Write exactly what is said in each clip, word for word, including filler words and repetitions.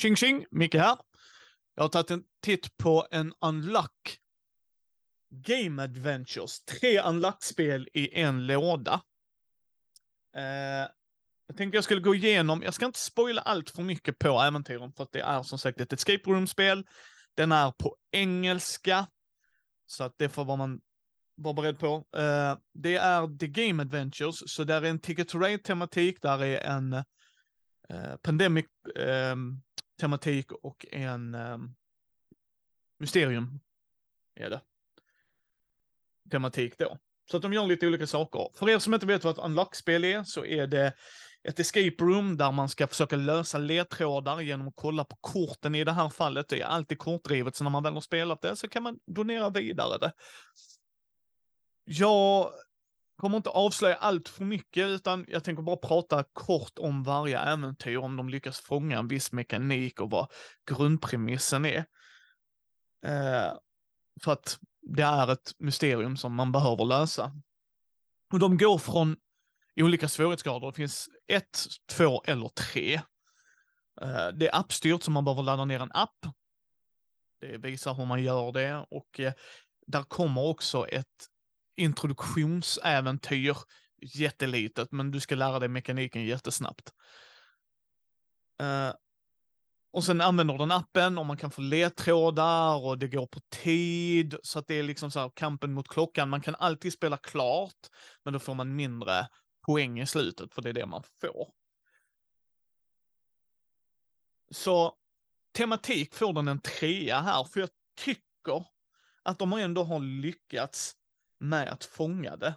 Tjing tjing, Micke här. Jag har tagit en titt på en Unlock Game Adventures. Tre Unlock-spel i en låda. Eh, jag tänkte jag skulle gå igenom, jag ska inte spoila allt för mycket på äventyren, för att det är som sagt ett escape room-spel. Den är på engelska, så att det får vara man vara beredd på. Eh, det är The Game Adventures, så där är en Ticket to Ride-tematik, där är en eh, Pandemic eh, tematik och en um, mysterium är det. Tematik då. Så att de gör lite olika saker. För er som inte vet vad ett Unlock-spel är, så är det ett escape room där man ska försöka lösa ledtrådar genom att kolla på korten i det här fallet. Det är alltid kortdrivet, så när man väl har spelat det så kan man donera vidare det. Jag kommer inte avslöja allt för mycket, utan jag tänker bara prata kort om varje äventyr, om de lyckas fånga en viss mekanik och vad grundpremissen är. Eh, för att det är ett mysterium som man behöver lösa. Och de går från olika svårighetsgrader. Det finns ett, två eller tre. Eh, det är appstyrt, så man behöver ladda ner en app. Det visar hur man gör det, och eh, där kommer också ett introduktionsäventyr, jättelitet, men du ska lära dig mekaniken jättesnabbt. Uh, och sen använder den appen och man kan få ledtrådar och det går på tid, så att det är liksom så här kampen mot klockan. Man kan alltid spela klart, men då får man mindre poäng i slutet, för det är det man får. Så tematik får den en trea här, för jag tycker att de ändå har lyckats med att fånga det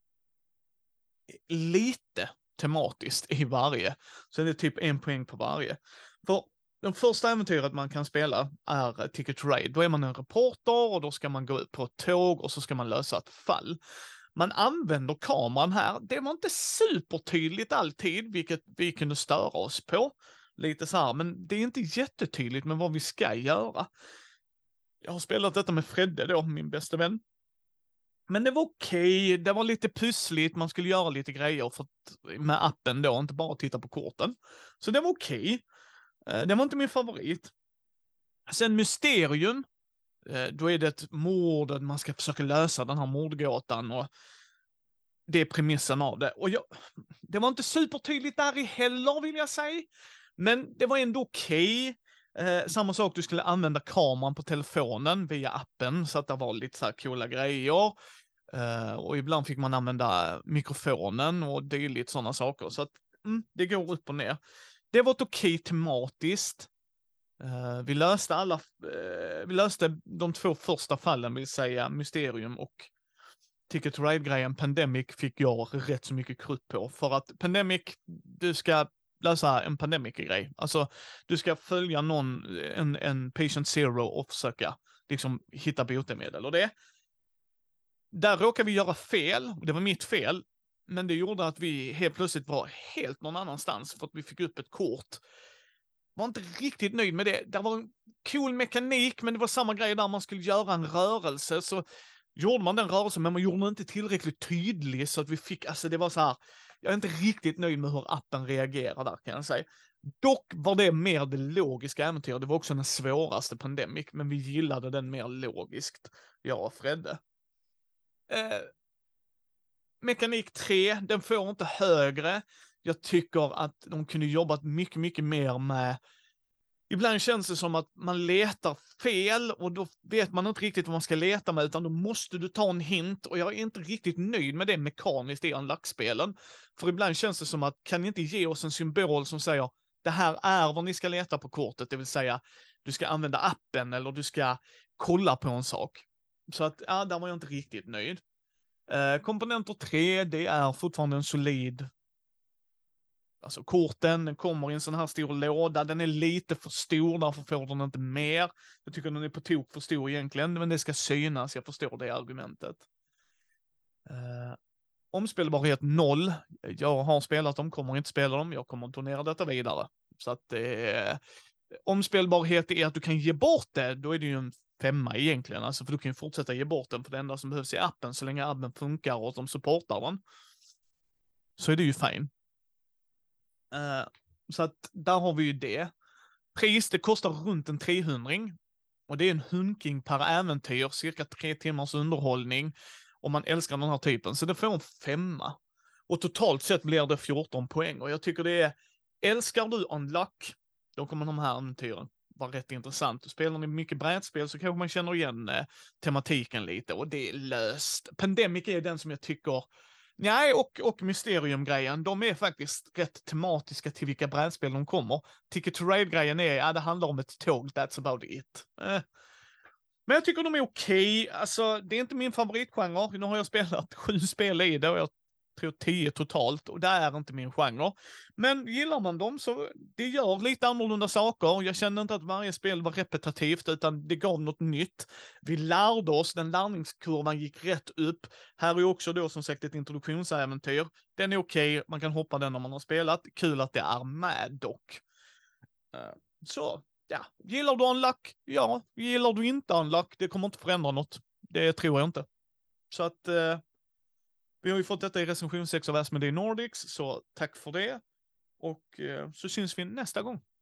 lite tematiskt i varje. Så det är typ en poäng på varje. För det första äventyret man kan spela är Ticket to Ride. Då är man en reporter och då ska man gå ut på ett tåg och så ska man lösa ett fall. Man använder kameran här. Det var inte supertydligt alltid, vilket vi kunde störa oss på. Lite så här, men det är inte jättetydligt med vad vi ska göra. Jag har spelat detta med Fredde då, min bästa vän. Men det var okej, det var lite pussligt, man skulle göra lite grejer för att, med appen då, inte bara titta på korten. Så det var okej. Det var inte min favorit. Sen mysterium, då är det ett mord, man ska försöka lösa den här mordgåtan, och det är premissen av det. Och jag, det var inte supertydligt där i heller, vill jag säga. Men det var ändå okej. Eh, samma sak, du skulle använda kameran på telefonen via appen, så att det var lite så här coola grejer. Eh, och ibland fick man använda mikrofonen och dylikt sådana saker. Så att mm, det går upp och ner. Det var ett okej tematiskt. Eh, vi löste alla, eh, vi löste de två första fallen, vill säga Mysterium och Ticket to Ride-grejen. Pandemic fick jag rätt så mycket krutt på, för att Pandemic, du ska lösa en pandemic-grej. Alltså, du ska följa någon, en, en patient zero och försöka liksom hitta botemedel. Och det, där råkade vi göra fel, det var mitt fel, men det gjorde att vi helt plötsligt var helt någon annanstans, för att vi fick upp ett kort. Var inte riktigt nöjd med det. Det var en cool mekanik, men det var samma grej där man skulle göra en rörelse, så gjorde man den rörelsen, men man gjorde den inte tillräckligt tydlig, så att vi fick, alltså det var så här, jag är inte riktigt nöjd med hur appen reagerar där, kan jag säga. Dock var det mer det logiska äventyret, det var också den svåraste Pandemic, men vi gillade den mer logiskt, jag och Fredde. Eh, mekanik tre, den får inte högre. Jag tycker att de kunde jobbat mycket, mycket mer med. Ibland känns det som att man letar fel, och då vet man inte riktigt vad man ska leta med, utan då måste du ta en hint, och jag är inte riktigt nöjd med det mekaniskt i Unlock-spelen. För ibland känns det som att, kan ni inte ge oss en symbol som säger, det här är vad ni ska leta på kortet, det vill säga, du ska använda appen eller du ska kolla på en sak. Så att, ja, där var jag inte riktigt nöjd. Eh, komponenter tre, det är fortfarande en solid. Alltså korten, den kommer i en sån här stor låda, den är lite för stor, därför får den inte mer. Jag tycker den är på tok för stor egentligen, men det ska synas, jag förstår det argumentet. Uh, omspelbarhet noll, jag har spelat dem, kommer inte spela dem, jag kommer att donera detta vidare. Så att uh, omspelbarhet är att du kan ge bort det, då är det ju en femma egentligen, alltså, för du kan ju fortsätta ge bort den, för det enda som behövs i appen, så länge appen funkar och de supportar den, så är det ju fine. Uh, så att där har vi ju det. Pris, det kostar runt en trehundring. Och det är en hunking per äventyr, cirka tre timmars underhållning. Om man älskar den här typen. Så det får en femma. Och totalt sett blir det fjorton poäng. Och jag tycker det är, älskar du Unlock, då kommer de här äventyren vara rätt intressant. Spelar ni mycket brädspel så kanske man känner igen eh, tematiken lite. Och det är löst. Pandemic är den som jag tycker, nej, och, och Mysterium-grejen, de är faktiskt rätt tematiska till vilka brädspel de kommer. Ticket to Ride-grejen är, ja, det handlar om ett tåg, that's about it. Eh. Men jag tycker de är okej. Alltså, det är inte min favoritgenre. Nu har jag spelat sju spel i det och jag tror tio totalt och det är inte min genre. Men gillar man dem så det gör lite annorlunda saker. Jag kände inte att varje spel var repetitivt utan det gav något nytt. Vi lärde oss, den lärningskurvan gick rätt upp. Här är också då som sagt ett introduktionsäventyr. Den är okej, man kan hoppa den om man har spelat. Kul att det är med dock. Så, ja. Gillar du Unlock? Ja. Gillar du inte Unlock? Det kommer inte förändra något. Det tror jag inte. Så att eh, vi har ju fått detta i recension sex av Asmodee Nordics, så tack för det. Och eh, så syns vi nästa gång.